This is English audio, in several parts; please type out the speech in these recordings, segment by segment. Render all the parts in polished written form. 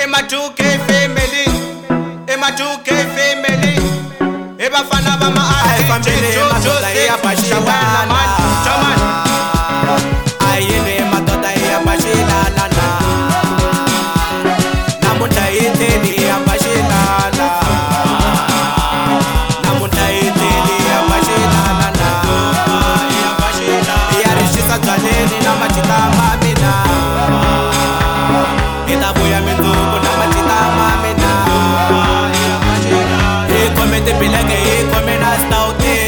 Ema 2K family, Ema 2K family. Eba fana ba ma family madoda ya bashila man, chaman. Ayene madoda ya bashila la. Namuta iteli ya bashila la. Namuta iteli ya bashila la. Ya bashila. Ya rishisa jaleni na machita mamina. Itabuya minduku na machita mamina. Ya bashila. Ikomete bilage ikome na stauti.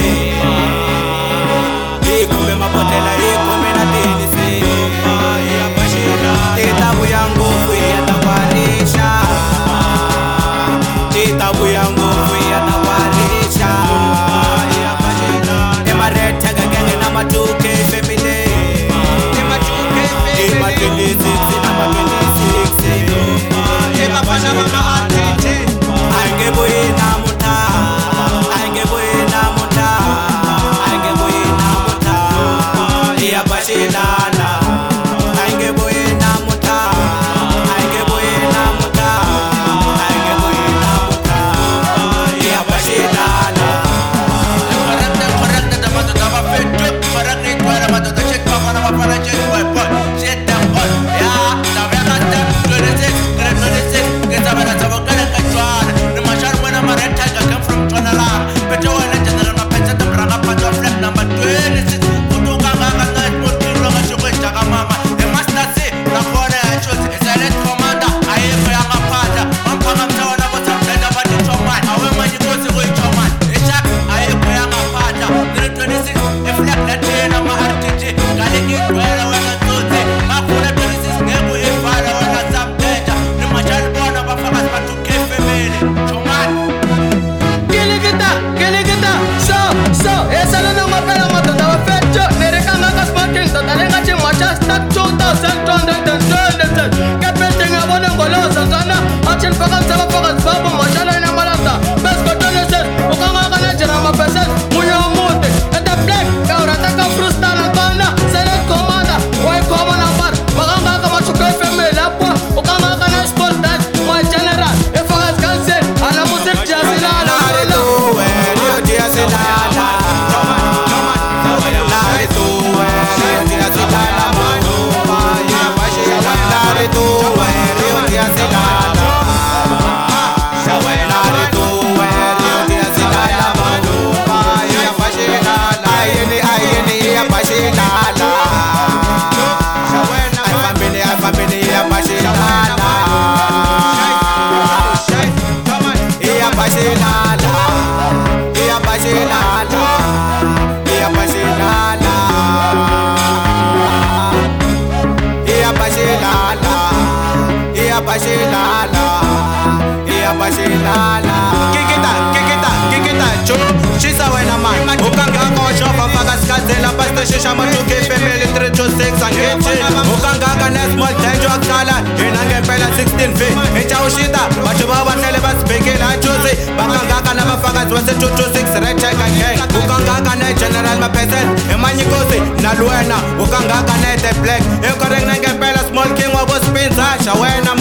Ikome mapotela ikome na tenisi. Ya bashila. Itabuya nguvu yatawarisha. Itabuya nguvu yatawarisha. Ya bashila. Emareta gagenge na matuke family. Ema 2K family. Ema 26 na 26. Eba fana ba ma Ange boye na muta. Ange boye na muta. Ange boye na muta. Ya bashila la. Ange boye na muta. Ange boye na muta. Ange boye na muta. Ya bashila la. Correct, the mother of a fit trip. Correct, the mother of the shit, but one of a project, but shit them all. Yeah, the Vegas, 26, get a better of a control. The Marshal, when I'm a red tiger, come from Tonala. But you are legend of a pet of run up at your flag number 26. Kutuganga, and put you long as you wish, Jagamama. They must not say, the corner I chose is a red commander. I am for your father. I'm coming down about some kind of a little man. However, you go to wait your man. I am for your father. 26, if like that chain of my RPG, got it get where I want to do it. My phone at 26, never if I want to stop better. The Marshal born of a famous man to keep family. Choman. Kiligita, so, esa no me pela moto da fecho, nereka maka smoking, so talenga chi macha start 2200. Kapete ngabone ngolosa sana, achin pakam sama pakas babu mashala ina malata. Best ko tonese, ukanga kana jira mapesa, muyo mute. Eta black, kaura taka frusta na kana, select commander, why come on apart, maganga kama chukai family lapwa, ukanga kana sport that, my general, if I can say, ana music jazila la. She's a winner man. Ukanga kosho fafaka skazela pasta shisha matuke family 326 and get it. Ukanga kana small tenjo akala inange pela 16 feet. Echa ushita bachuba batele baspekela choose. Bakanga kana bafaka 226 red check again. Ukanga kana general mapesen emanyikosi na luena. Ukanga kana the black. Ekoreng nange pela small king wa boss pins. Shawena